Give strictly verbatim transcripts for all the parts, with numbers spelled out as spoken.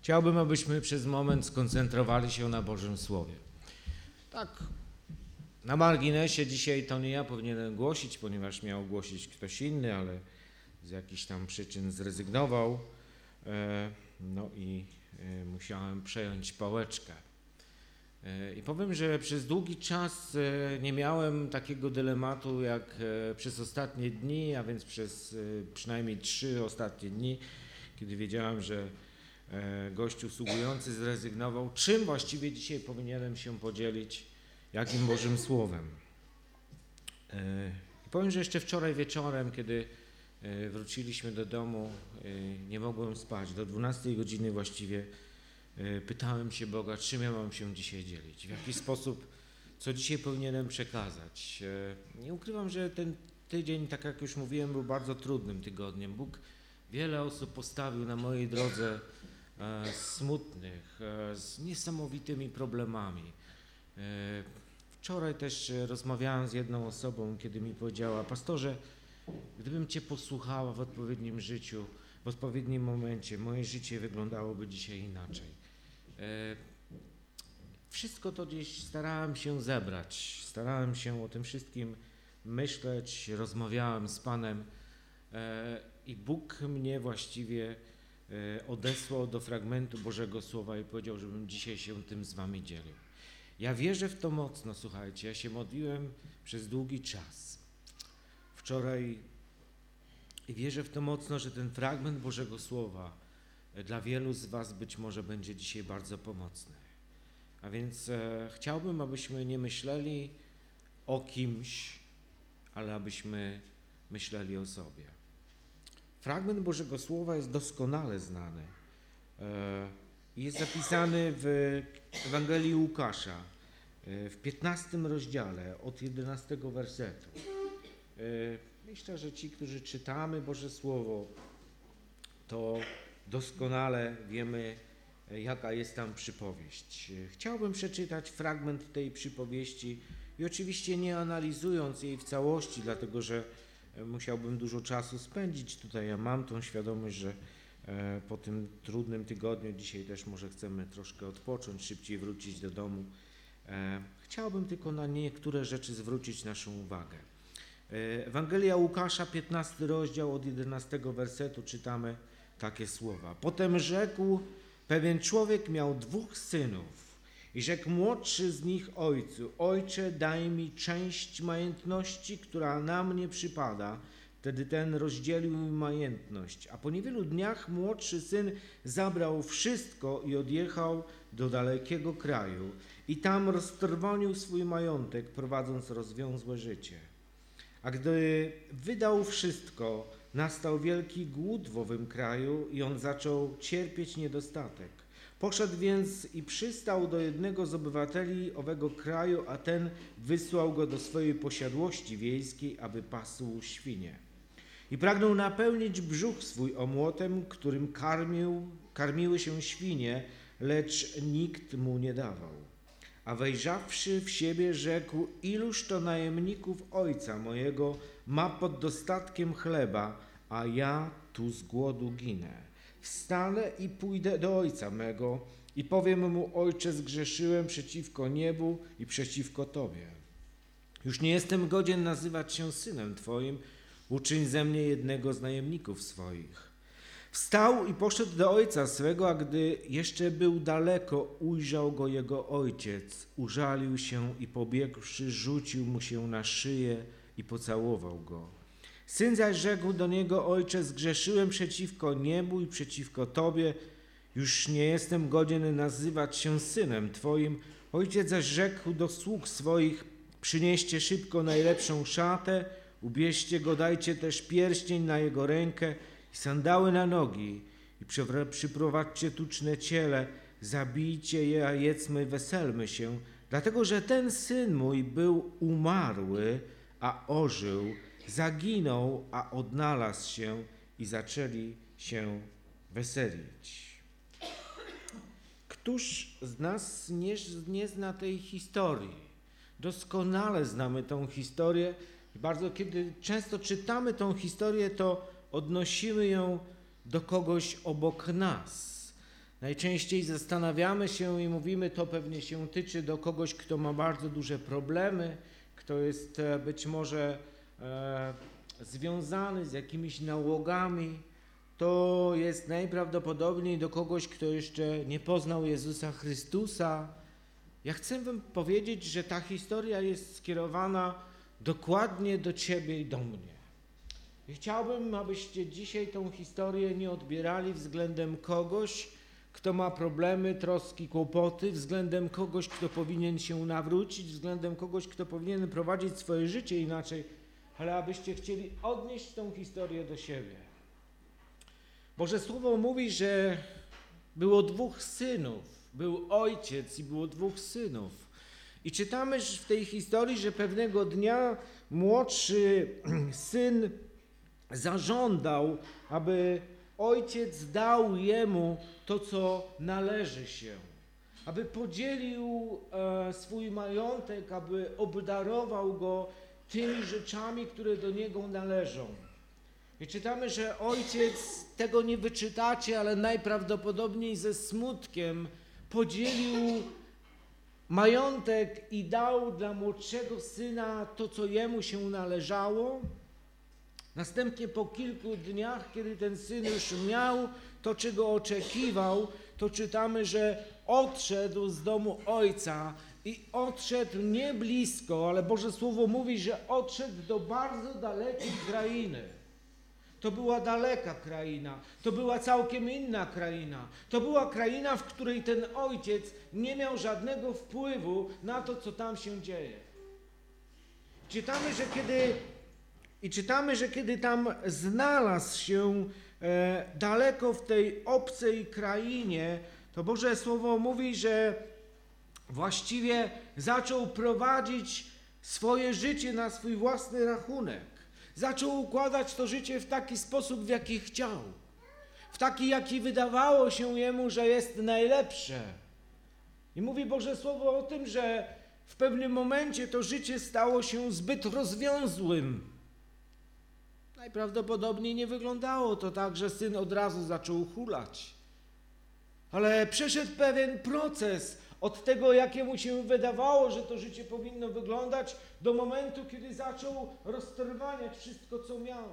Chciałbym, abyśmy przez moment skoncentrowali się na Bożym Słowie. Tak, na marginesie dzisiaj to nie ja powinienem głosić, ponieważ miał głosić ktoś inny, ale z jakichś tam przyczyn zrezygnował. No i musiałem przejąć pałeczkę. I powiem, że przez długi czas nie miałem takiego dylematu jak przez ostatnie dni, a więc przez przynajmniej trzy ostatnie dni, kiedy wiedziałem, że gość usługujący zrezygnował, czym właściwie dzisiaj powinienem się podzielić, jakim Bożym Słowem. I powiem, że jeszcze wczoraj wieczorem, kiedy wróciliśmy do domu, nie mogłem spać. Do dwunastej godziny właściwie pytałem się Boga, czym ja mam się dzisiaj dzielić, w jaki sposób, co dzisiaj powinienem przekazać. Nie ukrywam, że ten tydzień, tak jak już mówiłem, był bardzo trudnym tygodniem. Bóg wiele osób postawił na mojej drodze e, smutnych, e, z niesamowitymi problemami. E, wczoraj też rozmawiałem z jedną osobą, kiedy mi powiedziała: pastorze, gdybym Cię posłuchała w odpowiednim życiu, w odpowiednim momencie, moje życie wyglądałoby dzisiaj inaczej. E, wszystko to gdzieś starałem się zebrać, starałem się o tym wszystkim myśleć, rozmawiałem z Panem e, i Bóg mnie właściwie e, odesłał do fragmentu Bożego Słowa i powiedział, żebym dzisiaj się tym z Wami dzielił. Ja wierzę w to mocno, słuchajcie, ja się modliłem przez długi czas. Wczoraj i wierzę w to mocno, że ten fragment Bożego Słowa dla wielu z Was być może będzie dzisiaj bardzo pomocny. A więc e, chciałbym, abyśmy nie myśleli o kimś, ale abyśmy myśleli o sobie. Fragment Bożego Słowa jest doskonale znany. E, jest zapisany w Ewangelii Łukasza, e, w piętnastym rozdziale, od jedenastego wersetu. E, myślę, że ci, którzy czytamy Boże Słowo, to doskonale wiemy, jaka jest tam przypowieść. Chciałbym przeczytać fragment tej przypowieści i oczywiście nie analizując jej w całości, dlatego że musiałbym dużo czasu spędzić tutaj. Ja mam tą świadomość, że po tym trudnym tygodniu dzisiaj też może chcemy troszkę odpocząć, szybciej wrócić do domu. Chciałbym tylko na niektóre rzeczy zwrócić naszą uwagę. Ewangelia Łukasza, piętnasty rozdział, od jedenastego wersetu czytamy takie słowa. Potem rzekł: pewien człowiek miał dwóch synów i rzekł młodszy z nich ojcu: ojcze, daj mi część majątności, która na mnie przypada. Wtedy ten rozdzielił mi majątność. A po niewielu dniach młodszy syn zabrał wszystko i odjechał do dalekiego kraju i tam roztrwonił swój majątek, prowadząc rozwiązłe życie. A gdy wydał wszystko, nastał wielki głód w owym kraju i on zaczął cierpieć niedostatek. Poszedł więc i przystał do jednego z obywateli owego kraju, a ten wysłał go do swojej posiadłości wiejskiej, aby pasł świnie. I pragnął napełnić brzuch swój omłotem, którym karmił, karmiły się świnie, lecz nikt mu nie dawał. A wejrzawszy w siebie, rzekł: iluż to najemników ojca mojego ma pod dostatkiem chleba, a ja tu z głodu ginę. Wstanę i pójdę do ojca mego i powiem mu: ojcze, zgrzeszyłem przeciwko niebu i przeciwko Tobie. Już nie jestem godzien nazywać się synem Twoim, uczyń ze mnie jednego z najemników swoich. Wstał i poszedł do ojca swego, a gdy jeszcze był daleko, ujrzał go jego ojciec. Użalił się i pobiegłszy, rzucił mu się na szyję i pocałował go. Syn zaś rzekł do niego: ojcze, zgrzeszyłem przeciwko niebu i przeciwko Tobie. Już nie jestem godzien nazywać się synem Twoim. Ojciec zaś rzekł do sług swoich: przynieście szybko najlepszą szatę, ubierzcie go, dajcie też pierścień na jego rękę i sandały na nogi i przyprowadźcie tuczne ciele, zabijcie je, a jedzmy, weselmy się, dlatego że ten syn mój był umarły, a ożył, zaginął, a odnalazł się, i zaczęli się weselić. Któż z nas nie, nie zna tej historii? Doskonale znamy tą historię. Bardzo kiedy często czytamy tą historię, to odnosimy ją do kogoś obok nas. Najczęściej zastanawiamy się i mówimy, to pewnie się tyczy do kogoś, kto ma bardzo duże problemy, kto jest być może e, związany z jakimiś nałogami. To jest najprawdopodobniej do kogoś, kto jeszcze nie poznał Jezusa Chrystusa. Ja chcę wam powiedzieć, że ta historia jest skierowana dokładnie do ciebie i do mnie. I chciałbym, abyście dzisiaj tą historię nie odbierali względem kogoś, kto ma problemy, troski, kłopoty, względem kogoś, kto powinien się nawrócić, względem kogoś, kto powinien prowadzić swoje życie inaczej, ale abyście chcieli odnieść tą historię do siebie. Boże Słowo mówi, że było dwóch synów, był ojciec i było dwóch synów. I czytamy w tej historii, że pewnego dnia młodszy syn zażądał, aby ojciec dał jemu to, co należy się, aby podzielił e, swój majątek, aby obdarował go tymi rzeczami, które do niego należą. I czytamy, że ojciec, tego nie wyczytacie, ale najprawdopodobniej ze smutkiem podzielił majątek i dał dla młodszego syna to, co jemu się należało. Następnie po kilku dniach, kiedy ten syn już miał to, czego oczekiwał, to czytamy, że odszedł z domu ojca i odszedł nie blisko, ale Boże Słowo mówi, że odszedł do bardzo dalekiej krainy. To była daleka kraina, to była całkiem inna kraina. To była kraina, w której ten ojciec nie miał żadnego wpływu na to, co tam się dzieje. Czytamy, że kiedy, i czytamy, że kiedy tam znalazł się e, daleko w tej obcej krainie, to Boże Słowo mówi, że właściwie zaczął prowadzić swoje życie na swój własny rachunek. Zaczął układać to życie w taki sposób, w jaki chciał. W taki, jaki wydawało się jemu, że jest najlepsze. I mówi Boże Słowo o tym, że w pewnym momencie to życie stało się zbyt rozwiązłym. Najprawdopodobniej nie wyglądało to tak, że syn od razu zaczął hulać. Ale przeszedł pewien proces od tego, jakiemu się wydawało, że to życie powinno wyglądać, do momentu, kiedy zaczął roztrwaniać wszystko, co miał.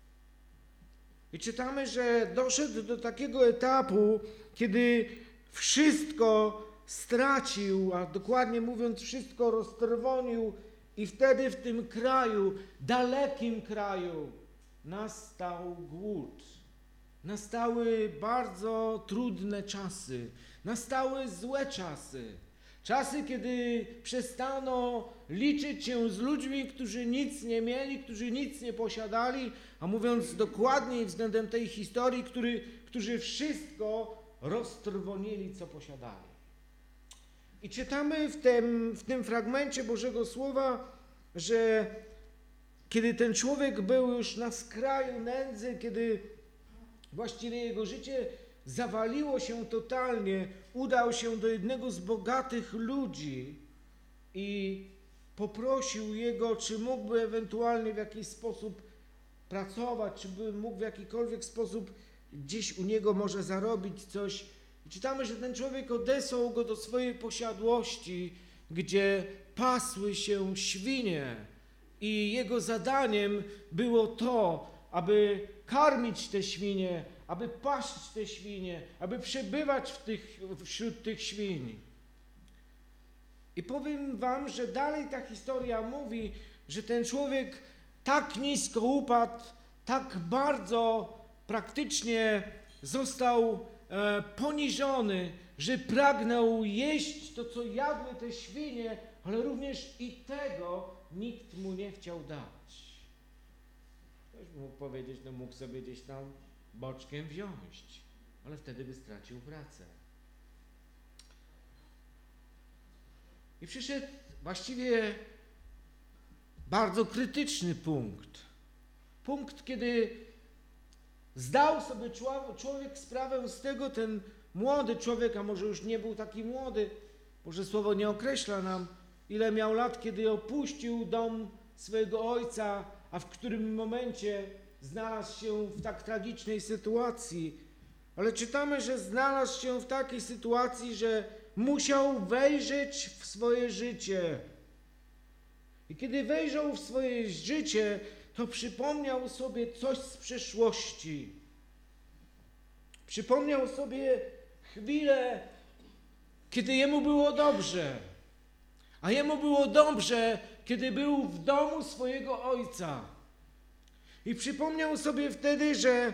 I czytamy, że doszedł do takiego etapu, kiedy wszystko stracił, a dokładnie mówiąc wszystko roztrwonił, i wtedy w tym kraju, dalekim kraju, nastał głód. Nastały bardzo trudne czasy, nastały złe czasy. Czasy, kiedy przestano liczyć się z ludźmi, którzy nic nie mieli, którzy nic nie posiadali, a mówiąc dokładniej względem tej historii, który, którzy wszystko roztrwonili, co posiadali. I czytamy w tym, w tym fragmencie Bożego Słowa, że kiedy ten człowiek był już na skraju nędzy, kiedy właściwie jego życie zawaliło się totalnie, udał się do jednego z bogatych ludzi i poprosił jego, czy mógłby ewentualnie w jakiś sposób pracować, czy by mógł w jakikolwiek sposób gdzieś u niego może zarobić coś. I czytamy, że ten człowiek odesłał go do swojej posiadłości, gdzie pasły się świnie i jego zadaniem było to, aby karmić te świnie, aby paść te świnie, aby przebywać w tych, wśród tych świń. I powiem wam, że dalej ta historia mówi, że ten człowiek tak nisko upadł, tak bardzo praktycznie został e, poniżony, że pragnął jeść to, co jadły te świnie, ale również i tego nikt mu nie chciał dać. Ktoś mógł powiedzieć, no mógł sobie gdzieś tam boczkiem wziąć, ale wtedy by stracił pracę. I przyszedł właściwie bardzo krytyczny punkt. Punkt, kiedy zdał sobie człowiek sprawę z tego, ten młody człowiek, a może już nie był taki młody, Boże Słowo nie określa nam, ile miał lat, kiedy opuścił dom swojego ojca, a w którym momencie znalazł się w tak tragicznej sytuacji. ale czytamy, że znalazł się w takiej sytuacji, że musiał wejrzeć w swoje życie. I kiedy wejrzał w swoje życie, to przypomniał sobie coś z przeszłości. Przypomniał sobie chwilę, kiedy jemu było dobrze. A jemu było dobrze, kiedy był w domu swojego ojca. I przypomniał sobie wtedy, że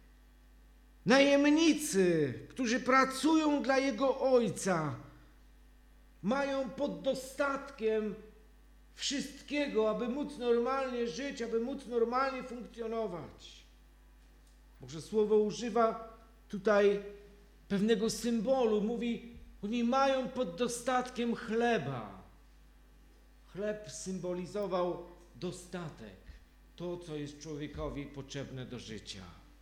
najemnicy, którzy pracują dla jego ojca, mają pod dostatkiem wszystkiego, aby móc normalnie żyć, aby móc normalnie funkcjonować. Boże Słowo używa tutaj pewnego symbolu. Mówi, oni mają pod dostatkiem chleba. Chleb symbolizował dostatek, to, co jest człowiekowi potrzebne do życia.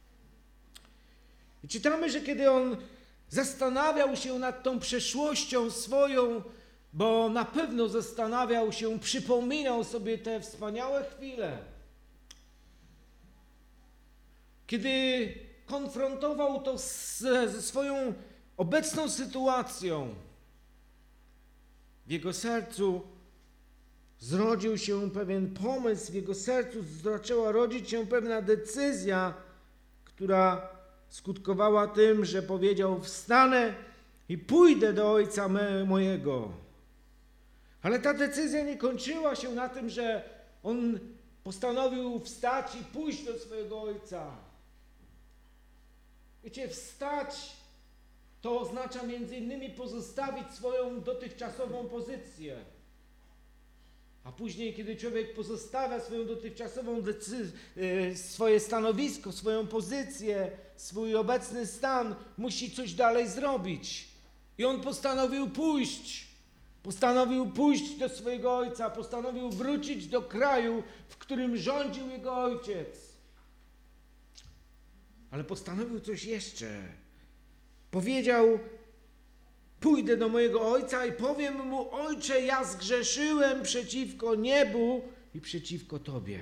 I czytamy, że kiedy on zastanawiał się nad tą przeszłością swoją, bo na pewno zastanawiał się, przypominał sobie te wspaniałe chwile, kiedy konfrontował to z, ze swoją obecną sytuacją, w jego sercu zrodził się pewien pomysł, w jego sercu zaczęła rodzić się pewna decyzja, która skutkowała tym, że powiedział: wstanę i pójdę do ojca me, mojego. Ale ta decyzja nie kończyła się na tym, że on postanowił wstać i pójść do swojego ojca. Wiecie, wstać to oznacza między innymi pozostawić swoją dotychczasową pozycję. A później, kiedy człowiek pozostawia swoją dotychczasową decyzję, swoje stanowisko, swoją pozycję, swój obecny stan, musi coś dalej zrobić. I on postanowił pójść. Postanowił pójść do swojego ojca, postanowił wrócić do kraju, w którym rządził jego ojciec. Ale postanowił coś jeszcze. Powiedział: pójdę do mojego ojca i powiem mu: ojcze, ja zgrzeszyłem przeciwko niebu i przeciwko Tobie.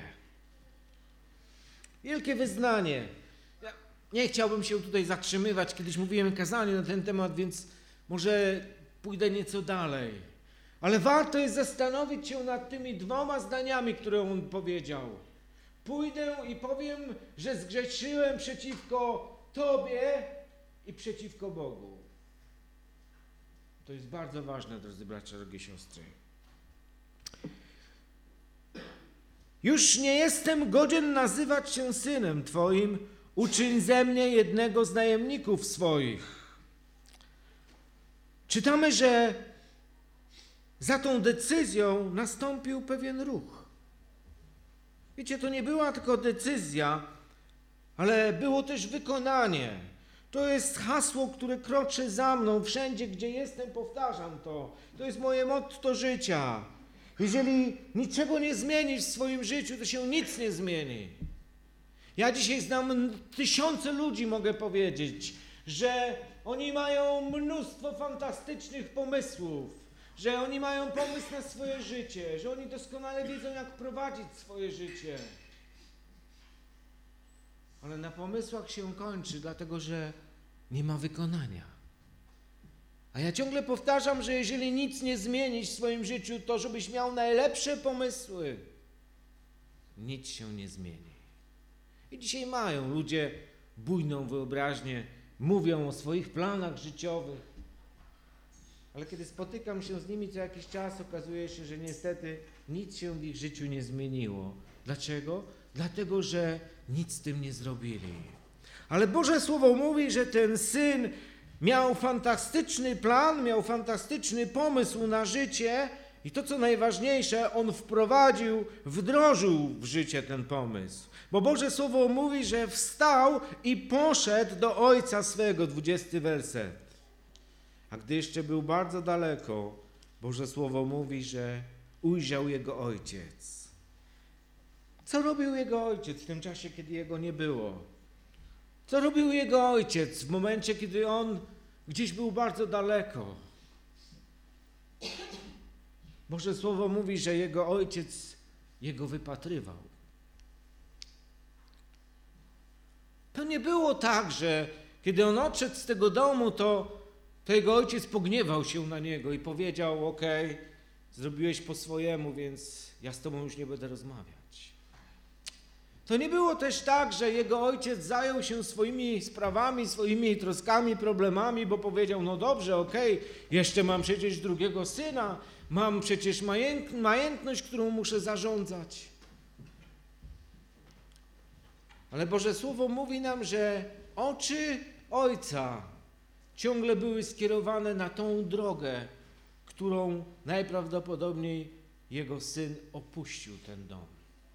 Wielkie wyznanie. Ja nie chciałbym się tutaj zatrzymywać, kiedyś mówiłem kazanie na ten temat, więc może pójdę nieco dalej. Ale warto jest zastanowić się nad tymi dwoma zdaniami, które on powiedział. Pójdę i powiem, że zgrzeszyłem przeciwko Tobie i przeciwko Bogu. To jest bardzo ważne, drodzy bracia, drogie siostry. Już nie jestem godzien nazywać się synem Twoim, uczyń ze mnie jednego z najemników swoich. Czytamy, że za tą decyzją nastąpił pewien ruch. Wiecie, to nie była tylko decyzja, ale było też wykonanie. To jest hasło, które kroczy za mną. Wszędzie, gdzie jestem, powtarzam to. To jest moje motto życia. Jeżeli niczego nie zmienisz w swoim życiu, to się nic nie zmieni. Ja dzisiaj znam tysiące ludzi, mogę powiedzieć, że oni mają mnóstwo fantastycznych pomysłów, że oni mają pomysł na swoje życie, że oni doskonale wiedzą, jak prowadzić swoje życie. Ale na pomysłach się kończy, dlatego że nie ma wykonania. A ja ciągle powtarzam, że jeżeli nic nie zmienisz w swoim życiu, to żebyś miał najlepsze pomysły, nic się nie zmieni. I dzisiaj mają ludzie bujną wyobraźnię, mówią o swoich planach życiowych, ale kiedy spotykam się z nimi co jakiś czas, okazuje się, że niestety nic się w ich życiu nie zmieniło. Dlaczego? Dlatego, że nic z tym nie zrobili. Ale Boże Słowo mówi, że ten syn miał fantastyczny plan, miał fantastyczny pomysł na życie i to, co najważniejsze, on wprowadził, wdrożył w życie ten pomysł. Bo Boże Słowo mówi, że wstał i poszedł do ojca swego, dwudziesty werset. A gdy jeszcze był bardzo daleko, Boże Słowo mówi, że ujrzał jego ojciec. Co robił jego ojciec w tym czasie, kiedy jego nie było? Co robił jego ojciec w momencie, kiedy on gdzieś był bardzo daleko? Boże Słowo mówi, że jego ojciec jego wypatrywał. To nie było tak, że Kiedy on odszedł z tego domu, to, to jego ojciec pogniewał się na niego i powiedział: okej, zrobiłeś po swojemu, więc ja z tobą już nie będę rozmawiać. To nie było też tak, że jego ojciec zajął się swoimi sprawami, swoimi troskami, problemami, bo powiedział: no dobrze, okej, jeszcze mam przecież drugiego syna, mam przecież majęt, majętność, którą muszę zarządzać. Ale Boże Słowo mówi nam, że oczy ojca ciągle były skierowane na tą drogę, którą najprawdopodobniej jego syn opuścił ten dom.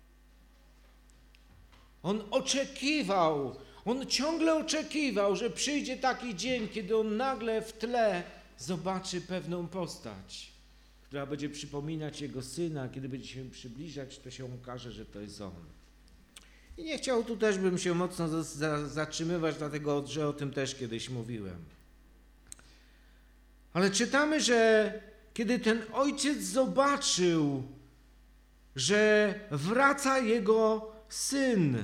On oczekiwał, on ciągle oczekiwał, że przyjdzie taki dzień, kiedy on nagle w tle zobaczy pewną postać, która będzie przypominać jego syna. Kiedy będzie się przybliżać, to się okaże, że to jest on. I nie chciał tu też bym się mocno za, za, zatrzymywać, dlatego że o tym też kiedyś mówiłem. Ale czytamy, że kiedy ten ojciec zobaczył, że wraca jego syn,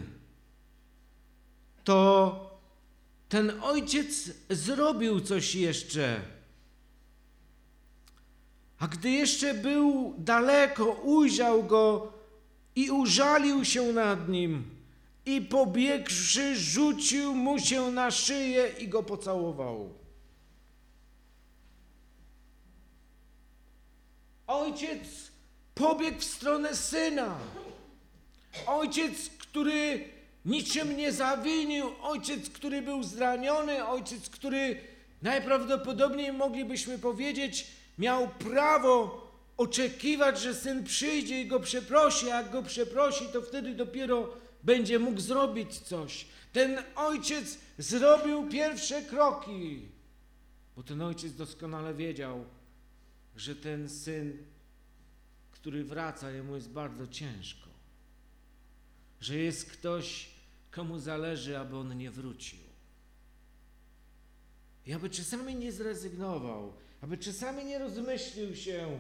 to ten ojciec zrobił coś jeszcze. A gdy jeszcze był daleko, ujrzał go i użalił się nad nim i pobiegłszy, rzucił mu się na szyję i go pocałował. Ojciec pobiegł w stronę syna. Ojciec, który niczym nie zawinił, ojciec, który był zraniony, ojciec, który najprawdopodobniej moglibyśmy powiedzieć, miał prawo oczekiwać, że syn przyjdzie i go przeprosi, a jak go przeprosi, to wtedy dopiero będzie mógł zrobić coś. Ten ojciec zrobił pierwsze kroki, bo ten ojciec doskonale wiedział, że ten syn, który wraca, jemu jest bardzo ciężko. Że jest ktoś, komu zależy, aby on nie wrócił. I aby czasami nie zrezygnował, aby czasami nie rozmyślił się,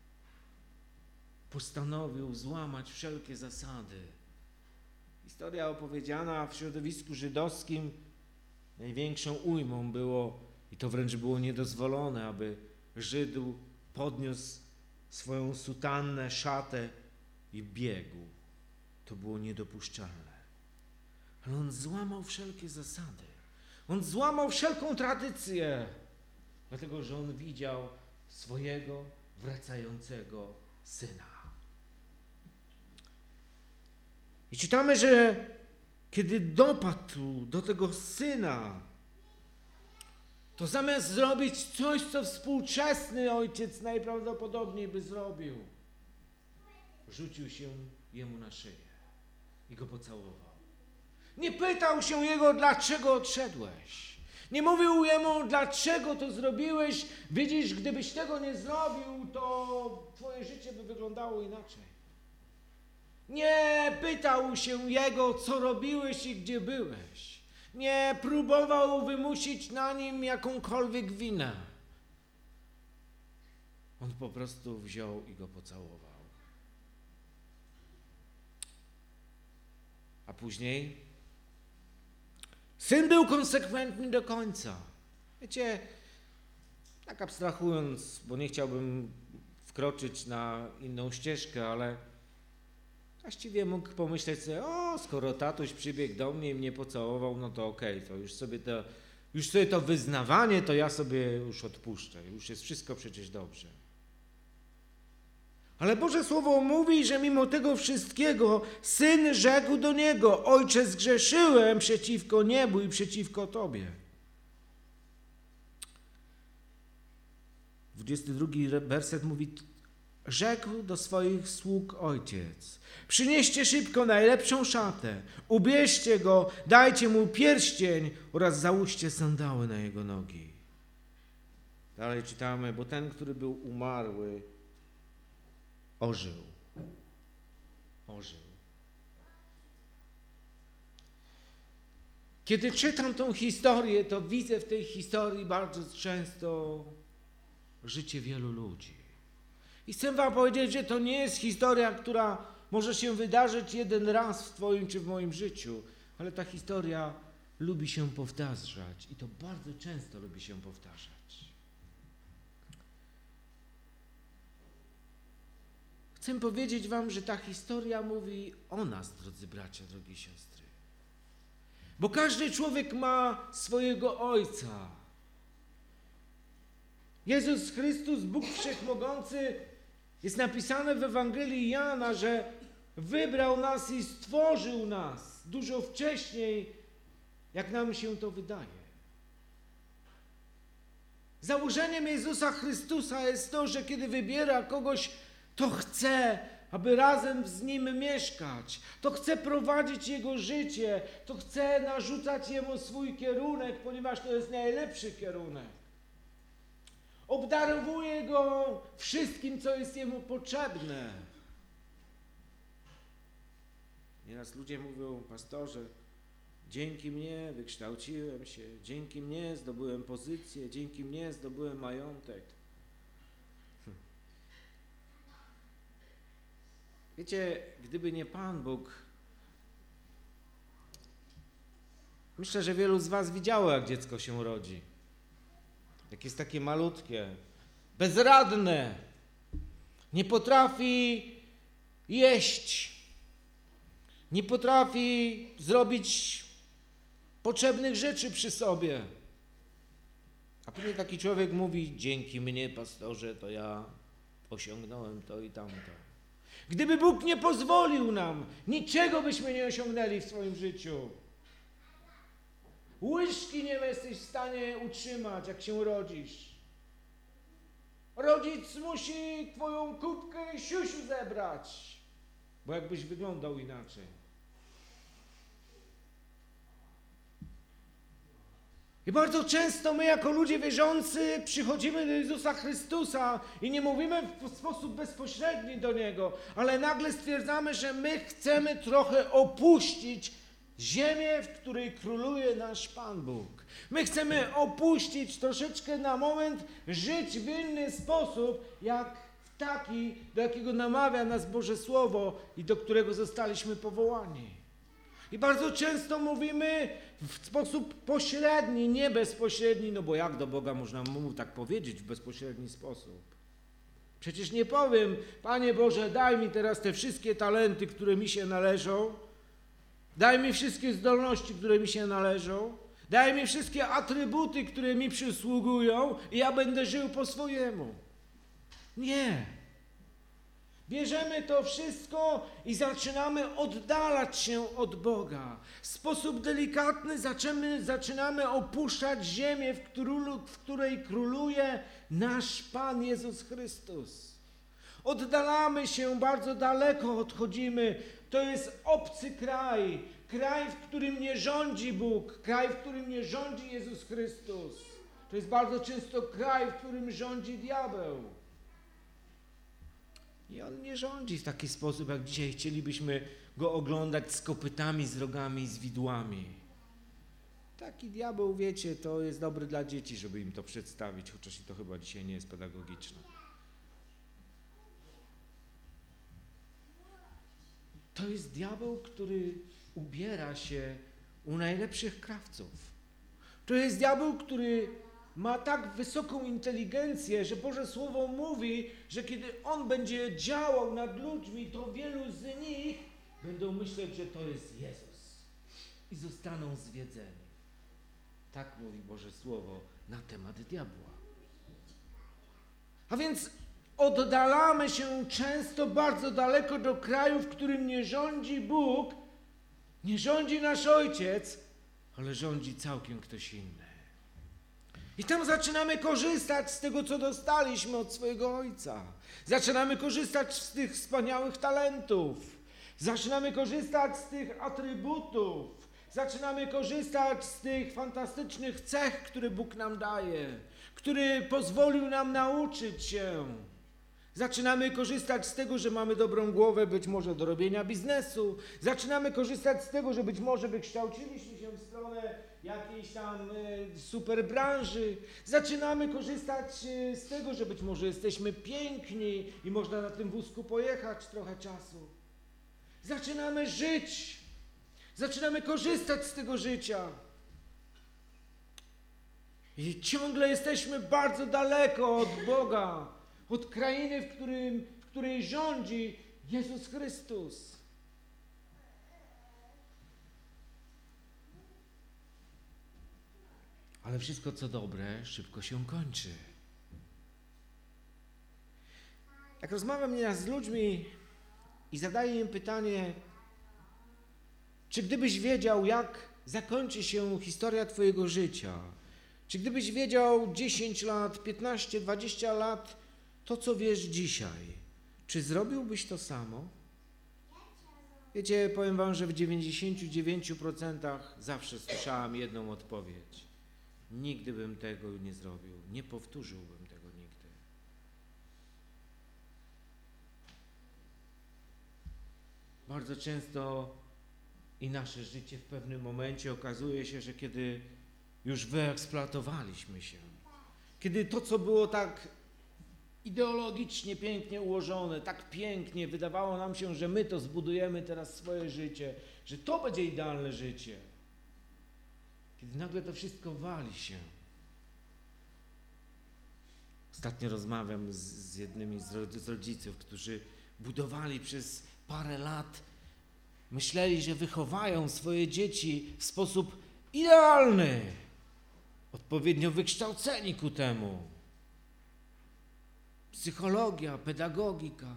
postanowił złamać wszelkie zasady. Historia opowiedziana w środowisku żydowskim największą ujmą było, i to wręcz było niedozwolone, aby Żyd podniósł swoją sutannę, szatę i biegł. To było niedopuszczalne. Ale on złamał wszelkie zasady. On złamał wszelką tradycję, dlatego że on widział swojego wracającego syna. I czytamy, że kiedy dopadł do tego syna, to zamiast zrobić coś, co współczesny ojciec najprawdopodobniej by zrobił, rzucił się jemu na szyję i go pocałował. Nie pytał się jego, dlaczego odszedłeś. Nie mówił jemu, dlaczego to zrobiłeś. Widzisz, gdybyś tego nie zrobił, to twoje życie by wyglądało inaczej. Nie pytał się jego, co robiłeś i gdzie byłeś. Nie próbował wymusić na nim jakąkolwiek winę. On po prostu wziął i go pocałował. A później syn był konsekwentny do końca. Wiecie, tak abstrahując, bo nie chciałbym wkroczyć na inną ścieżkę, ale właściwie mógł pomyśleć sobie: o, skoro tatuś przybiegł do mnie i mnie pocałował, no to okej, okay, to już sobie to, już sobie to wyznawanie, to ja sobie już odpuszczę. Już jest wszystko przecież dobrze. Ale Boże Słowo mówi, że mimo tego wszystkiego syn rzekł do niego: ojcze, zgrzeszyłem przeciwko niebu i przeciwko Tobie. dwudziesty drugi werset mówi: rzekł do swoich sług ojciec: przynieście szybko najlepszą szatę, ubierzcie go, dajcie mu pierścień oraz załóżcie sandały na jego nogi. Dalej czytamy: bo ten, który był umarły, ożył. Ożył. Kiedy czytam tą historię, to widzę w tej historii bardzo często życie wielu ludzi. I chcę wam powiedzieć, że to nie jest historia, która może się wydarzyć jeden raz w twoim czy w moim życiu, ale ta historia lubi się powtarzać i to bardzo często lubi się powtarzać. Chcę powiedzieć wam, że ta historia mówi o nas, drodzy bracia, drogie siostry. Bo każdy człowiek ma swojego Ojca. Jezus Chrystus, Bóg Wszechmogący, jest napisane w Ewangelii Jana, że wybrał nas i stworzył nas dużo wcześniej, jak nam się to wydaje. Założeniem Jezusa Chrystusa jest to, że kiedy wybiera kogoś, to chce, aby razem z Nim mieszkać. To chce prowadzić Jego życie. To chce narzucać Jemu swój kierunek, ponieważ to jest najlepszy kierunek. Obdarowuje Go wszystkim, co jest Jemu potrzebne. Nieraz ludzie mówią, pastorze, dzięki mnie wykształciłem się, dzięki mnie zdobyłem pozycję, dzięki mnie zdobyłem majątek. Wiecie, gdyby nie Pan Bóg, myślę, że wielu z was widziało, jak dziecko się rodzi. Jak jest takie malutkie, bezradne, nie potrafi jeść, nie potrafi zrobić potrzebnych rzeczy przy sobie. A później taki człowiek mówi, dzięki mnie, pastorze, to ja osiągnąłem to i tamto. Gdyby Bóg nie pozwolił nam, niczego byśmy nie osiągnęli w swoim życiu. Łyżki nie jesteś w stanie utrzymać, jak się rodzisz. Rodzic musi twoją kubkę siusiu zebrać, bo jakbyś wyglądał inaczej. I bardzo często my jako ludzie wierzący przychodzimy do Jezusa Chrystusa i nie mówimy w sposób bezpośredni do Niego, ale nagle stwierdzamy, że my chcemy trochę opuścić ziemię, w której króluje nasz Pan Bóg. My chcemy opuścić troszeczkę na moment, żyć w inny sposób, jak w taki, do jakiego namawia nas Boże Słowo i do którego zostaliśmy powołani. I bardzo często mówimy w sposób pośredni, nie bezpośredni, no bo jak do Boga można mu tak powiedzieć w bezpośredni sposób? Przecież nie powiem, Panie Boże, daj mi teraz te wszystkie talenty, które mi się należą, daj mi wszystkie zdolności, które mi się należą, daj mi wszystkie atrybuty, które mi przysługują i ja będę żył po swojemu. Nie. Bierzemy to wszystko i zaczynamy oddalać się od Boga. W sposób delikatny zaczynamy, zaczynamy opuszczać ziemię, w, królu, w której króluje nasz Pan Jezus Chrystus. Oddalamy się, bardzo daleko odchodzimy. To jest obcy kraj, kraj, w którym nie rządzi Bóg, kraj, w którym nie rządzi Jezus Chrystus. To jest bardzo często kraj, w którym rządzi diabeł. I on nie rządzi w taki sposób, jak dzisiaj chcielibyśmy go oglądać z kopytami, z rogami, z widłami. Taki diabeł, wiecie, to jest dobry dla dzieci, żeby im to przedstawić, chociaż i to chyba dzisiaj nie jest pedagogiczne. To jest diabeł, który ubiera się u najlepszych krawców. To jest diabeł, który ma tak wysoką inteligencję, że Boże Słowo mówi, że kiedy on będzie działał nad ludźmi, to wielu z nich będą myśleć, że to jest Jezus i zostaną zwiedzeni. Tak mówi Boże Słowo na temat diabła. A więc oddalamy się często bardzo daleko do kraju, w którym nie rządzi Bóg, nie rządzi nasz Ojciec, ale rządzi całkiem ktoś inny. I tam zaczynamy korzystać z tego, co dostaliśmy od swojego Ojca. Zaczynamy korzystać z tych wspaniałych talentów. Zaczynamy korzystać z tych atrybutów. Zaczynamy korzystać z tych fantastycznych cech, które Bóg nam daje, który pozwolił nam nauczyć się. Zaczynamy korzystać z tego, że mamy dobrą głowę, być może do robienia biznesu. Zaczynamy korzystać z tego, że być może wykształciliśmy się w stronę jakiejś tam e, super branży. Zaczynamy korzystać e, z tego, że być może jesteśmy piękni i można na tym wózku pojechać trochę czasu. Zaczynamy żyć. Zaczynamy korzystać z tego życia. I ciągle jesteśmy bardzo daleko od Boga, od krainy, w, którym, w której rządzi Jezus Chrystus. Ale wszystko, co dobre, szybko się kończy. Jak rozmawiam nieraz z ludźmi i zadaję im pytanie, czy gdybyś wiedział, jak zakończy się historia twojego życia, czy gdybyś wiedział dziesięć lat, piętnaście, dwadzieścia lat, to co wiesz dzisiaj, czy zrobiłbyś to samo? Wiecie, powiem wam, że w dziewięćdziesięciu dziewięciu procentach zawsze słyszałem jedną odpowiedź. Nigdy bym tego nie zrobił, nie powtórzyłbym tego nigdy. Bardzo często i nasze życie w pewnym momencie okazuje się, że kiedy już wyeksploatowaliśmy się, kiedy to, co było tak ideologicznie pięknie ułożone, tak pięknie wydawało nam się, że my to zbudujemy teraz swoje życie, że to będzie idealne życie, kiedy nagle to wszystko wali się. Ostatnio rozmawiam z, z jednymi z, z rodziców, którzy budowali przez parę lat, myśleli, że wychowają swoje dzieci w sposób idealny, odpowiednio wykształceni ku temu. Psychologia, pedagogika.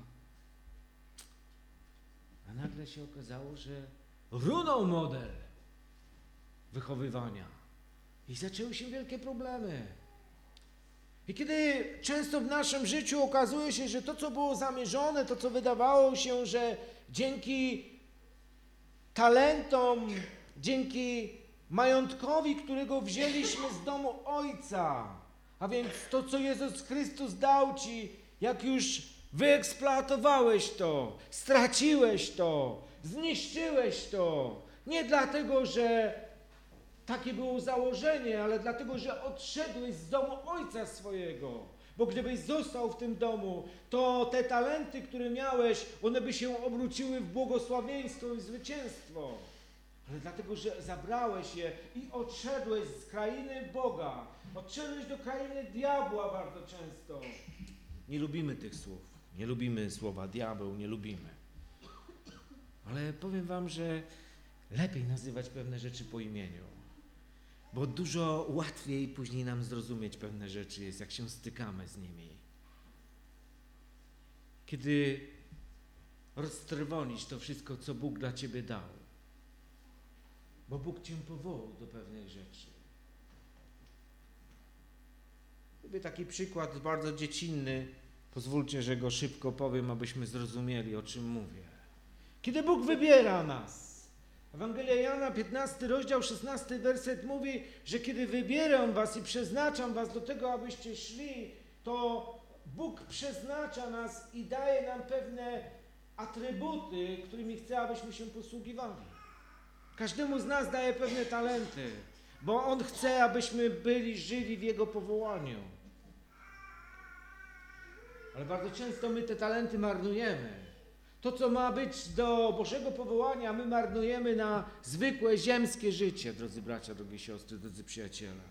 A nagle się okazało, że runął model wychowywania i zaczęły się wielkie problemy. I kiedy często w naszym życiu okazuje się, że to, co było zamierzone, to, co wydawało się, że dzięki talentom, dzięki majątkowi, którego wzięliśmy z domu Ojca, a więc to, co Jezus Chrystus dał Ci, jak już wyeksploatowałeś to, straciłeś to, zniszczyłeś to, nie dlatego, że takie było założenie, ale dlatego, że odszedłeś z domu Ojca swojego. Bo gdybyś został w tym domu, to te talenty, które miałeś, one by się obróciły w błogosławieństwo i zwycięstwo. Ale dlatego, że zabrałeś je i odszedłeś z krainy Boga. Odszedłeś do krainy diabła bardzo często. Nie lubimy tych słów. Nie lubimy słowa diabeł, nie lubimy. Ale powiem wam, że lepiej nazywać pewne rzeczy po imieniu. Bo dużo łatwiej później nam zrozumieć pewne rzeczy jest, jak się stykamy z nimi. Kiedy roztrwonisz to wszystko, co Bóg dla ciebie dał. Bo Bóg cię powołał do pewnych rzeczy. Lubię taki przykład bardzo dziecinny. Pozwólcie, że go szybko powiem, abyśmy zrozumieli, o czym mówię. Kiedy Bóg wybiera nas. Ewangelia Jana, piętnasty rozdział, szesnasty werset mówi, że kiedy wybieram was i przeznaczam was do tego, abyście szli, to Bóg przeznacza nas i daje nam pewne atrybuty, którymi chce, abyśmy się posługiwali. Każdemu z nas daje pewne talenty, bo On chce, abyśmy byli żywi w Jego powołaniu. Ale bardzo często my te talenty marnujemy. To, co ma być do Bożego powołania, my marnujemy na zwykłe ziemskie życie, drodzy bracia, drogie siostry, drodzy przyjaciele.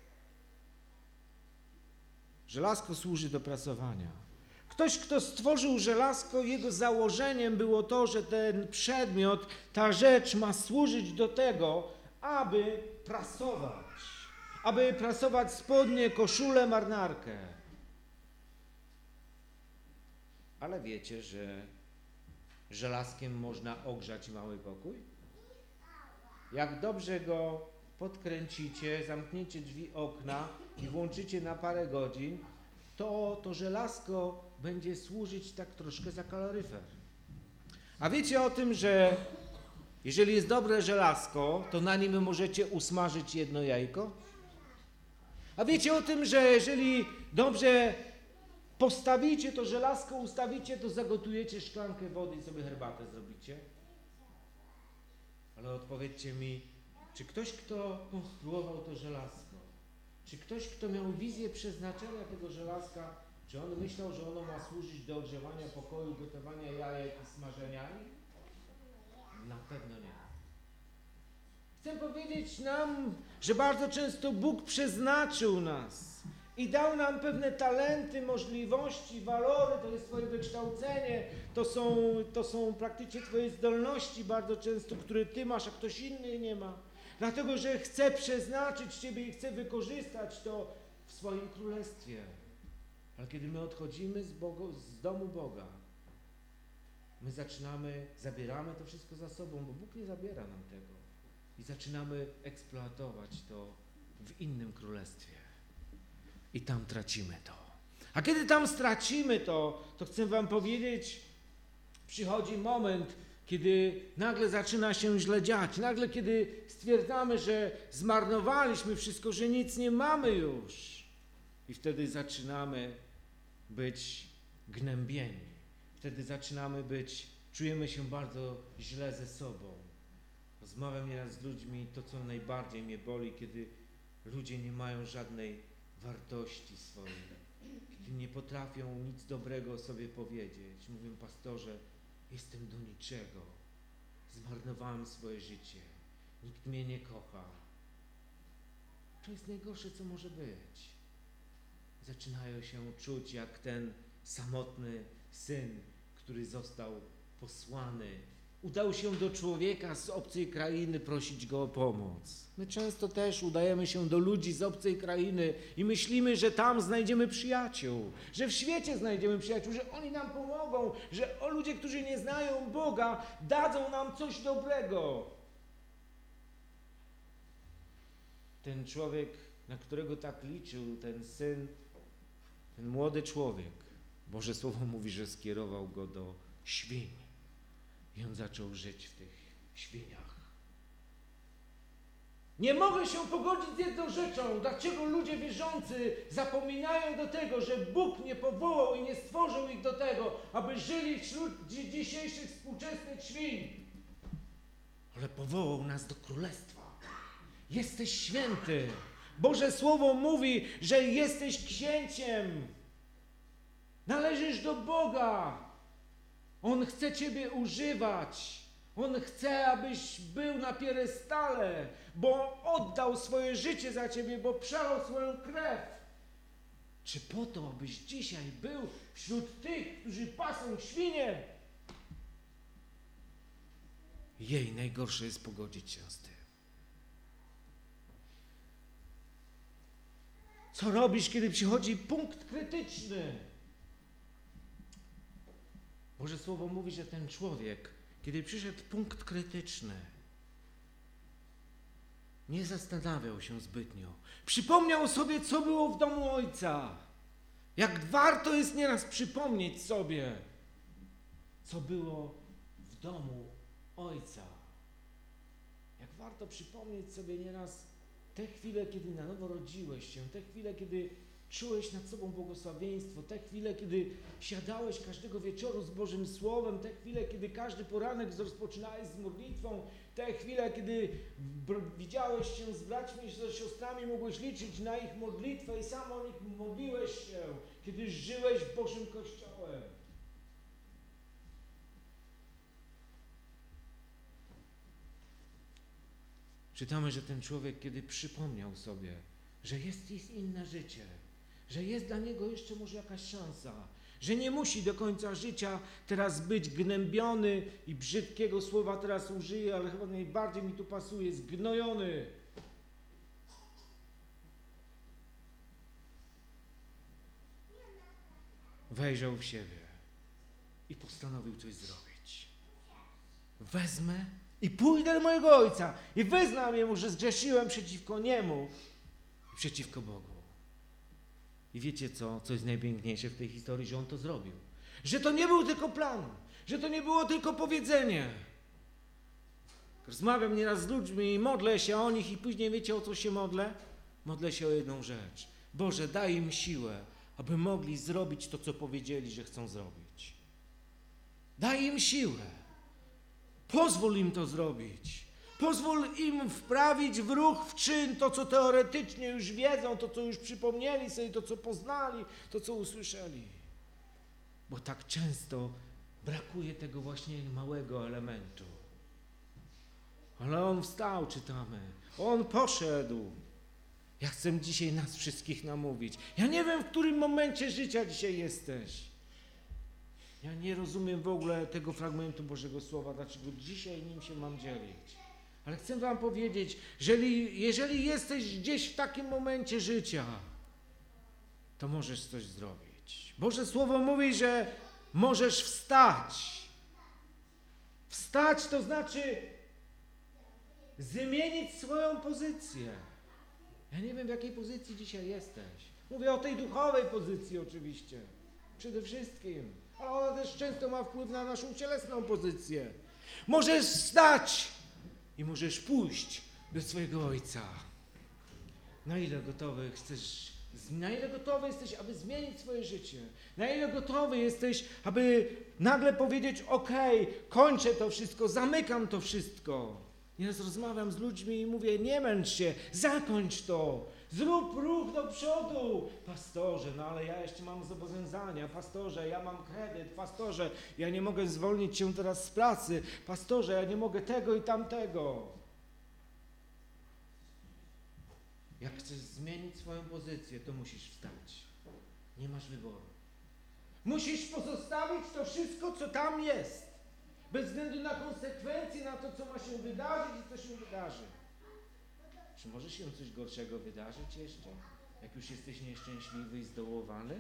Żelazko służy do prasowania. Ktoś, kto stworzył żelazko, jego założeniem było to, że ten przedmiot, ta rzecz ma służyć do tego, aby prasować. Aby prasować spodnie, koszulę, marynarkę. Ale wiecie, że żelazkiem można ogrzać mały pokój? Jak dobrze go podkręcicie, zamkniecie drzwi okna i włączycie na parę godzin, to to żelazko będzie służyć tak troszkę za kaloryfer. A wiecie o tym, że jeżeli jest dobre żelazko, to na nim możecie usmażyć jedno jajko? A wiecie o tym, że jeżeli dobrze postawicie to żelazko, ustawicie, to zagotujecie szklankę wody i sobie herbatę zrobicie? Ale odpowiedzcie mi, czy ktoś, kto konstruował to żelazko, czy ktoś, kto miał wizję przeznaczenia tego żelazka, czy on myślał, że ono ma służyć do ogrzewania pokoju, gotowania jajek i smażenia ich? Na pewno nie. Chcę powiedzieć nam, że bardzo często Bóg przeznaczył nas i dał nam pewne talenty, możliwości, walory, to jest Twoje wykształcenie, to są, to są praktycznie Twoje zdolności bardzo często, które Ty masz, a ktoś inny nie ma. Dlatego, że chce przeznaczyć Ciebie i chce wykorzystać to w swoim królestwie. Ale kiedy my odchodzimy z, Boga, z domu Boga, my zaczynamy, zabieramy to wszystko za sobą, bo Bóg nie zabiera nam tego. I zaczynamy eksploatować to w innym królestwie. I tam tracimy to. A kiedy tam stracimy to, to chcę wam powiedzieć, przychodzi moment, kiedy nagle zaczyna się źle dziać. Nagle, kiedy stwierdzamy, że zmarnowaliśmy wszystko, że nic nie mamy już. I wtedy zaczynamy być gnębieni. Wtedy zaczynamy być, czujemy się bardzo źle ze sobą. Rozmawiam nieraz z ludźmi, to co najbardziej mnie boli, kiedy ludzie nie mają żadnej wartości swojej, kiedy nie potrafią nic dobrego o sobie powiedzieć. Mówią: pastorze, jestem do niczego, zmarnowałem swoje życie, nikt mnie nie kocha. To jest najgorsze, co może być. Zaczynają się czuć jak ten samotny syn, który został posłany. Udał się do człowieka z obcej krainy prosić go o pomoc. My często też udajemy się do ludzi z obcej krainy i myślimy, że tam znajdziemy przyjaciół, że w świecie znajdziemy przyjaciół, że oni nam pomogą, że o ludzie, którzy nie znają Boga, dadzą nam coś dobrego. Ten człowiek, na którego tak liczył, ten syn, ten młody człowiek, Boże Słowo mówi, że skierował go do świń. I on zaczął żyć w tych świniach. Nie mogę się pogodzić z jedną rzeczą. Dlaczego ludzie wierzący zapominają do tego, że Bóg nie powołał i nie stworzył ich do tego, aby żyli wśród dzisiejszych współczesnych świń. Ale powołał nas do królestwa. Jesteś święty. Boże Słowo mówi, że jesteś księciem. Należysz do Boga. On chce Ciebie używać. On chce, abyś był na piedestale, bo oddał swoje życie za Ciebie, bo przelał swoją krew. Czy po to, abyś dzisiaj był wśród tych, którzy pasą świnie? Jej najgorsze jest pogodzić się z tym. Co robisz, kiedy przychodzi punkt krytyczny? Boże Słowo mówi, że ten człowiek, kiedy przyszedł punkt krytyczny, nie zastanawiał się zbytnio. Przypomniał sobie, co było w domu Ojca. Jak warto jest nieraz przypomnieć sobie, co było w domu Ojca. Jak warto przypomnieć sobie nieraz te chwile, kiedy na nowo rodziłeś się, te chwile, kiedy czułeś nad sobą błogosławieństwo, te chwile, kiedy siadałeś każdego wieczoru z Bożym Słowem, te chwile, kiedy każdy poranek rozpoczynałeś z modlitwą, te chwile, kiedy widziałeś się z braćmi i ze siostrami, mogłeś liczyć na ich modlitwę i sam o nich modliłeś się, kiedy żyłeś w Bożym Kościołem. Czytamy, że ten człowiek, kiedy przypomniał sobie, że jest, jest inne życie, że jest dla niego jeszcze może jakaś szansa, że nie musi do końca życia teraz być gnębiony i brzydkiego słowa teraz użyję, ale chyba najbardziej mi tu pasuje, zgnojony. Wejrzał w siebie i postanowił coś zrobić. Wezmę i pójdę do mojego Ojca i wyznam Jemu, że zgrzeszyłem przeciwko Niemu i przeciwko Bogu. I wiecie co, co jest najpiękniejsze w tej historii, że on to zrobił. Że to nie był tylko plan, że to nie było tylko powiedzenie. Rozmawiam nieraz z ludźmi i modlę się o nich i później wiecie, o co się modlę? Modlę się o jedną rzecz. Boże, daj im siłę, aby mogli zrobić to, co powiedzieli, że chcą zrobić. Daj im siłę. Pozwól im to zrobić. Pozwól im wprawić w ruch, w czyn to, co teoretycznie już wiedzą, to, co już przypomnieli sobie, to, co poznali, to, co usłyszeli. Bo tak często brakuje tego właśnie małego elementu. Ale on wstał, czytamy. On poszedł. Ja chcę dzisiaj nas wszystkich namówić. Ja nie wiem, w którym momencie życia dzisiaj jesteś. Ja nie rozumiem w ogóle tego fragmentu Bożego Słowa, dlaczego dzisiaj nim się mam dzielić. Ale chcę wam powiedzieć, jeżeli, jeżeli jesteś gdzieś w takim momencie życia, to możesz coś zrobić. Boże Słowo mówi, że możesz wstać. Wstać to znaczy zmienić swoją pozycję. Ja nie wiem, w jakiej pozycji dzisiaj jesteś. Mówię o tej duchowej pozycji oczywiście. Przede wszystkim. Ale ona też często ma wpływ na naszą cielesną pozycję. Możesz wstać i możesz pójść do swojego Ojca. Na ile gotowy chcesz, na ile gotowy jesteś, aby zmienić swoje życie? Na ile gotowy jesteś, aby nagle powiedzieć, okej, kończę to wszystko, zamykam to wszystko. Nieraz rozmawiam z ludźmi i mówię, nie męcz się, zakończ to, zrób ruch do przodu. Pastorze, no ale ja jeszcze mam zobowiązania, pastorze, ja mam kredyt, pastorze, ja nie mogę zwolnić się teraz z pracy, pastorze, ja nie mogę tego i tamtego. Jak chcesz zmienić swoją pozycję, to musisz wstać. Nie masz wyboru. Musisz pozostawić to wszystko, co tam jest. Bez względu na konsekwencje, na to, co ma się wydarzyć i co się wydarzy. Czy może się coś gorszego wydarzyć jeszcze? Jak już jesteś nieszczęśliwy i zdołowany?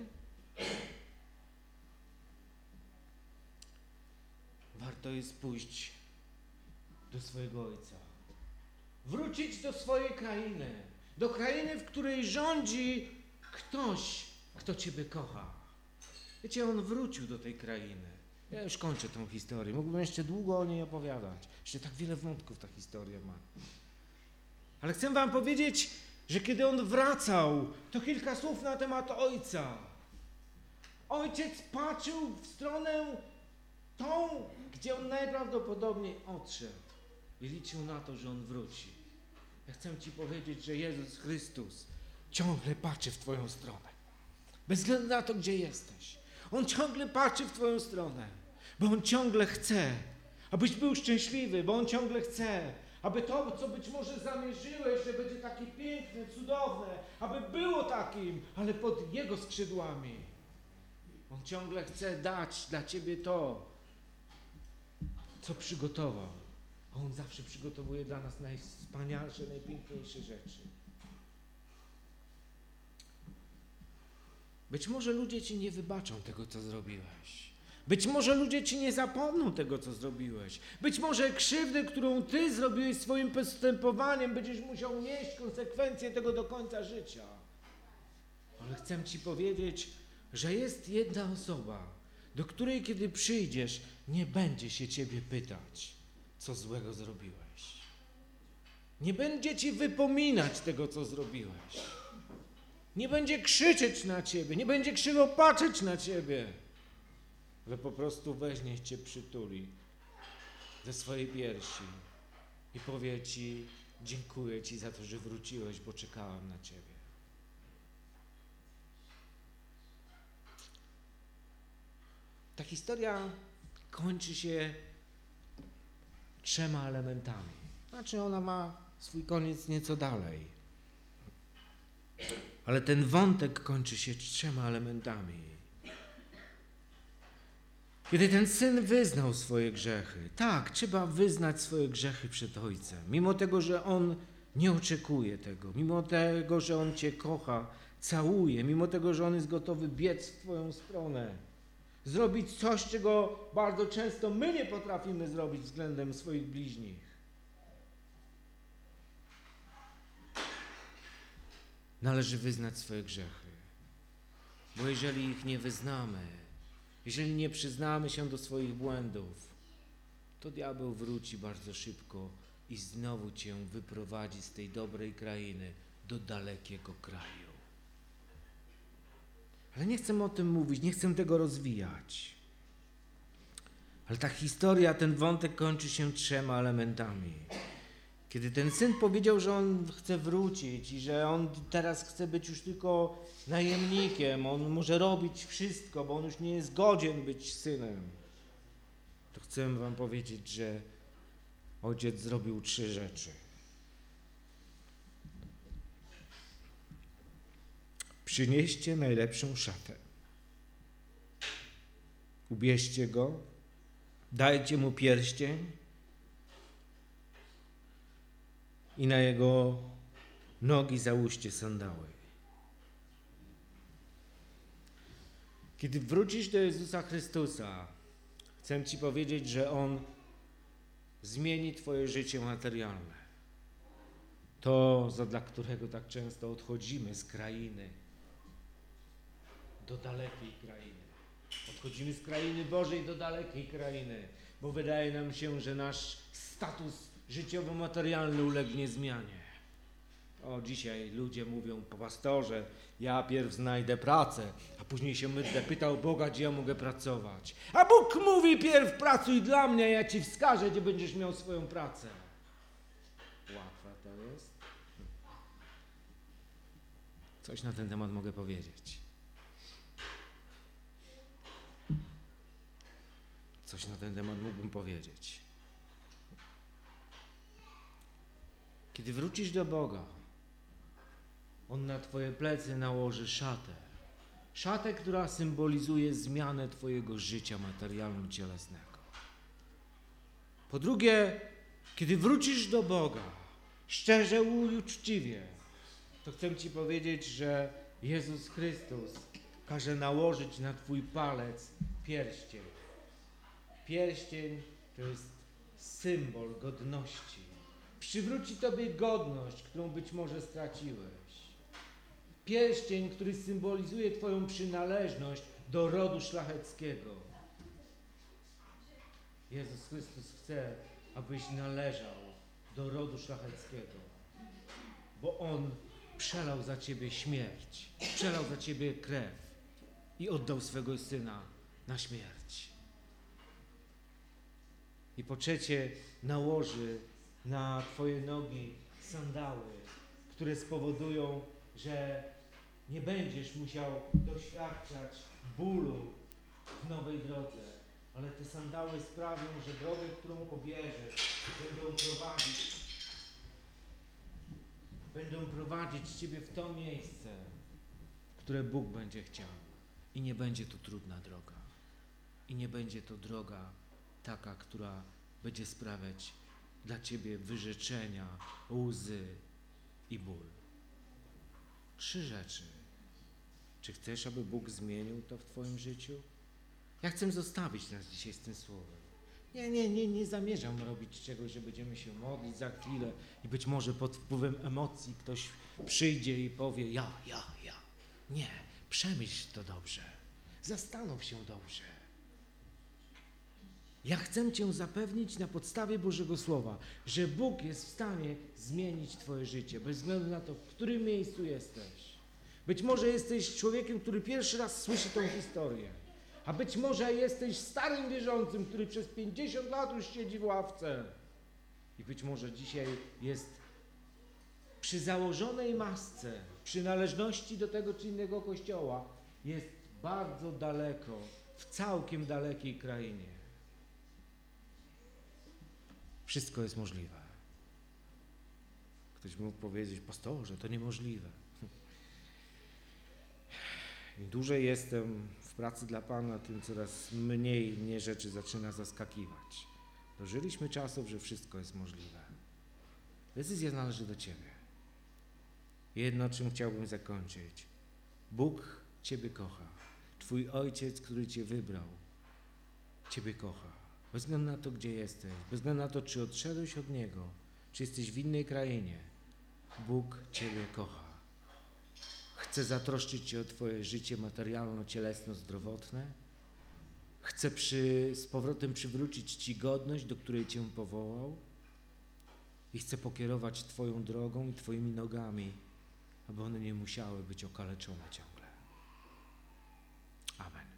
Warto jest pójść do swojego Ojca. Wrócić do swojej krainy. Do krainy, w której rządzi ktoś, kto Ciebie kocha. Wiecie, on wrócił do tej krainy. Ja już kończę tą historię. Mógłbym jeszcze długo o niej opowiadać. Jeszcze tak wiele wątków ta historia ma. Ale chcę wam powiedzieć, że kiedy on wracał, to kilka słów na temat Ojca. Ojciec patrzył w stronę tą, gdzie on najprawdopodobniej odszedł. I liczył na to, że on wróci. Ja chcę ci powiedzieć, że Jezus Chrystus ciągle patrzy w twoją stronę. Bez względu na to, gdzie jesteś. On ciągle patrzy w twoją stronę. Bo On ciągle chce, abyś był szczęśliwy, bo On ciągle chce, aby to, co być może zamierzyłeś, że będzie takie piękne, cudowne, aby było takim, ale pod Jego skrzydłami. On ciągle chce dać dla ciebie to, co przygotował. A On zawsze przygotowuje dla nas najwspanialsze, najpiękniejsze rzeczy. Być może ludzie ci nie wybaczą tego, co zrobiłeś. Być może ludzie ci nie zapomną tego, co zrobiłeś. Być może krzywdę, którą ty zrobiłeś swoim postępowaniem, będziesz musiał nieść konsekwencje tego do końca życia. Ale chcę ci powiedzieć, że jest jedna osoba, do której kiedy przyjdziesz, nie będzie się ciebie pytać, co złego zrobiłeś. Nie będzie ci wypominać tego, co zrobiłeś. Nie będzie krzyczeć na ciebie, nie będzie krzywo patrzeć na ciebie, ale po prostu weźmie cię, przytuli ze swojej piersi i powie ci, dziękuję ci za to, że wróciłeś, bo czekałem na ciebie. Ta historia kończy się trzema elementami. Znaczy ona ma swój koniec nieco dalej. Ale ten wątek kończy się trzema elementami. Kiedy ten syn wyznał swoje grzechy, tak, trzeba wyznać swoje grzechy przed Ojcem. Mimo tego, że On nie oczekuje tego, mimo tego, że On cię kocha, całuje, mimo tego, że On jest gotowy biec w twoją stronę, zrobić coś, czego bardzo często my nie potrafimy zrobić względem swoich bliźnich. Należy wyznać swoje grzechy, bo jeżeli ich nie wyznamy, jeżeli nie przyznamy się do swoich błędów, to diabeł wróci bardzo szybko i znowu cię wyprowadzi z tej dobrej krainy do dalekiego kraju. Ale nie chcę o tym mówić, nie chcę tego rozwijać. Ale ta historia, ten wątek kończy się trzema elementami. Kiedy ten syn powiedział, że on chce wrócić i że on teraz chce być już tylko najemnikiem, on może robić wszystko, bo on już nie jest godzien być synem, to chcę wam powiedzieć, że Ojciec zrobił trzy rzeczy. Przynieście najlepszą szatę. Ubierzcie go, dajcie mu pierścień i na jego nogi załóżcie sandały. Kiedy wrócisz do Jezusa Chrystusa, chcę Ci powiedzieć, że On zmieni Twoje życie materialne. To, dla którego tak często odchodzimy z krainy do dalekiej krainy. Odchodzimy z krainy Bożej do dalekiej krainy, bo wydaje nam się, że nasz status życiowo-materialny ulegnie zmianie. O, dzisiaj ludzie mówią: po pastorze, ja pierw znajdę pracę, a później się będę pytał Boga, gdzie ja mogę pracować. A Bóg mówi: pierw pracuj dla mnie, ja Ci wskażę, gdzie będziesz miał swoją pracę. Łatwe to jest. Coś na ten temat mogę powiedzieć. Coś na ten temat mógłbym powiedzieć. Kiedy wrócisz do Boga, On na Twoje plecy nałoży szatę. Szatę, która symbolizuje zmianę Twojego życia materialno-cielesnego. Po drugie, kiedy wrócisz do Boga, szczerze i uczciwie, to chcę Ci powiedzieć, że Jezus Chrystus każe nałożyć na Twój palec pierścień. Pierścień to jest symbol godności. Przywróci Tobie godność, którą być może straciłeś. Pierścień, który symbolizuje Twoją przynależność do rodu szlacheckiego. Jezus Chrystus chce, abyś należał do rodu szlacheckiego, bo On przelał za Ciebie śmierć, przelał za Ciebie krew i oddał swego Syna na śmierć. I po trzecie, nałoży na Twoje nogi sandały, które spowodują, że nie będziesz musiał doświadczać bólu w nowej drodze, ale te sandały sprawią, że drogę, którą pobierzesz, będą prowadzić, będą prowadzić Ciebie w to miejsce, które Bóg będzie chciał. I nie będzie to trudna droga. I nie będzie to droga taka, która będzie sprawiać dla Ciebie wyrzeczenia, łzy i ból. Trzy rzeczy. Czy chcesz, aby Bóg zmienił to w Twoim życiu? Ja chcę zostawić nas dzisiaj z tym słowem. Nie, nie, nie, nie zamierzam robić czegoś, że będziemy się modlić za chwilę i być może pod wpływem emocji ktoś przyjdzie i powie: ja, ja, ja. Nie, przemyśl to dobrze. Zastanów się dobrze. Ja chcę Cię zapewnić na podstawie Bożego Słowa, że Bóg jest w stanie zmienić Twoje życie, bez względu na to, w którym miejscu jesteś. Być może jesteś człowiekiem, który pierwszy raz słyszy tą historię, a być może jesteś starym wierzącym, który przez pięćdziesiąt lat już siedzi w ławce i być może dzisiaj jest przy założonej masce przynależności do tego czy innego kościoła, jest bardzo daleko, w całkiem dalekiej krainie. Wszystko jest możliwe. Ktoś mógł powiedzieć: pastorze, to niemożliwe. Im dłużej jestem w pracy dla Pana, tym coraz mniej mnie rzeczy zaczyna zaskakiwać. Dożyliśmy czasów, że wszystko jest możliwe. Decyzja należy do Ciebie. Jedno, czym chciałbym zakończyć. Bóg Ciebie kocha. Twój Ojciec, który Cię wybrał, Ciebie kocha. Bez względu na to, gdzie jesteś, bez względu na to, czy odszedłeś od Niego, czy jesteś w innej krainie, Bóg Ciebie kocha. Chce zatroszczyć się o Twoje życie materialno-cielesno-zdrowotne. Chce przy, z powrotem przywrócić Ci godność, do której Cię powołał. I chce pokierować Twoją drogą i Twoimi nogami, aby one nie musiały być okaleczone ciągle. Amen.